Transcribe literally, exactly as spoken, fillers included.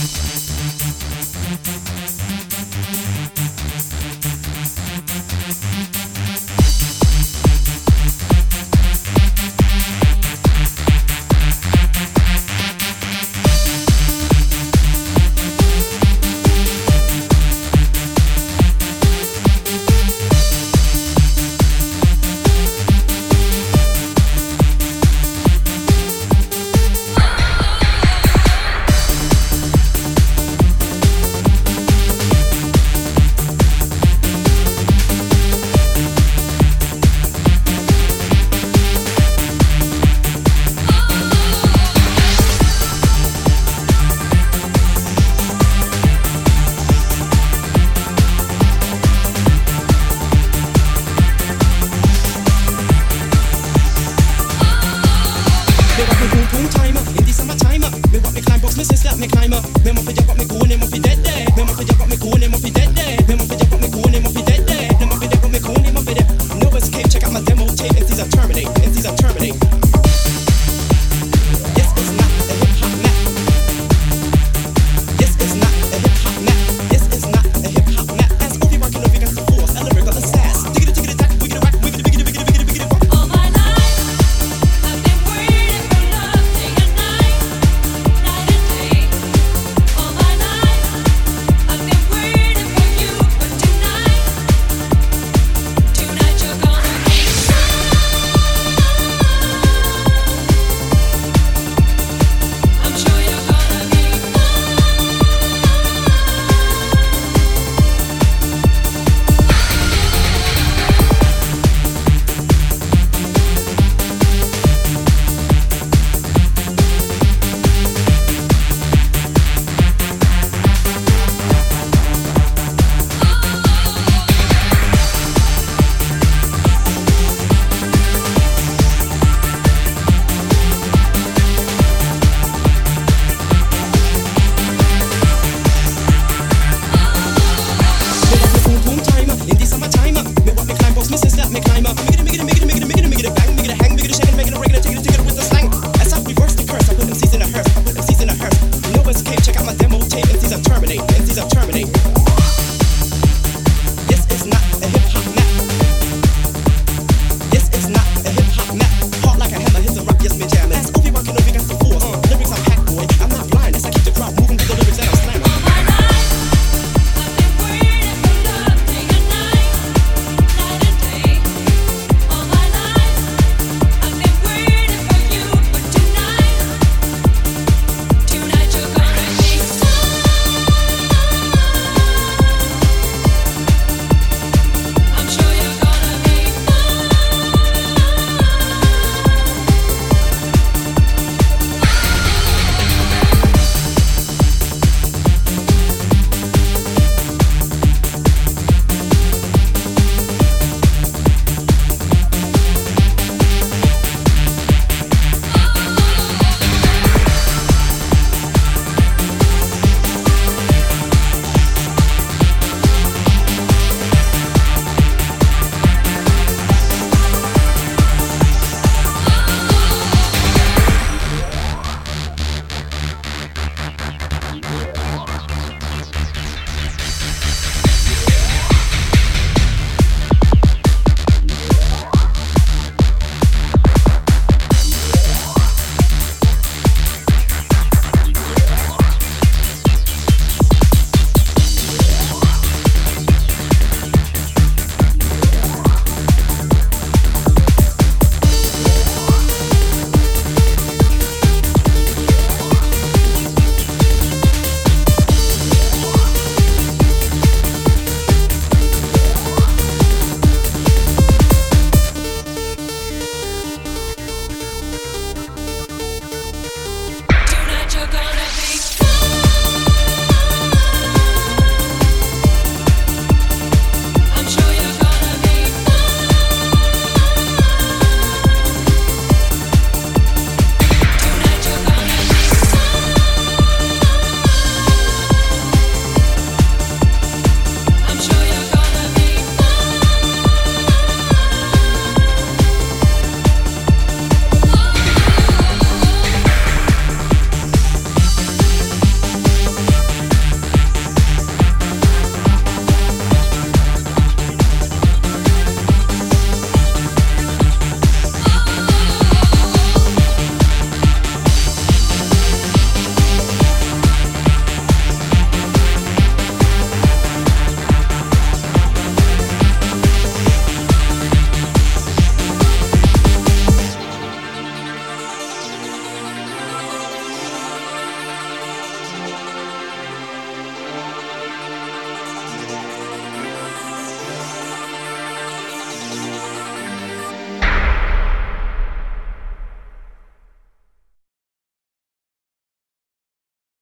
ไม่ว่าเป็นภูมิภูมิใจมั้งเห็นที่สามารถใช้มั้งไม่ว่าเป็นคลายบ็อกซ์ไม่ใช่สลับไม่คลายมั้งไม่ว่าเป็นยาบอกไม่กู